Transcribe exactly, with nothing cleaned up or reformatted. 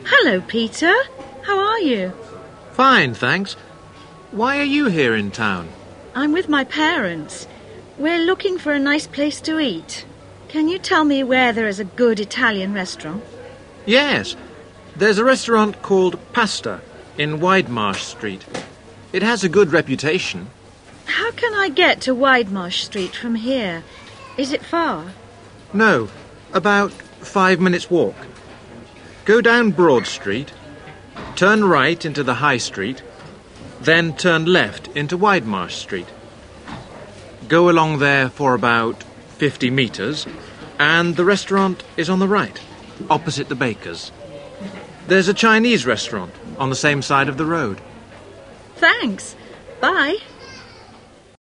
Hello, Peter. How are you? Fine, thanks. Why are you here in town? I'm with my parents. We're looking for a nice place to eat. Can you tell me where there is a good Italian restaurant? Yes. There's a restaurant called Pasta in Widemarsh Street. It has a good reputation. How can I get to Widemarsh Street from here? Is it far? No, about five minutes' walk. Go down Broad Street, turn right into the High Street, then turn left into Widemarsh Street. Go along there for about fifty metres, and the restaurant is on the right, opposite the baker's. There's a Chinese restaurant on the same side of the road. Thanks. Bye.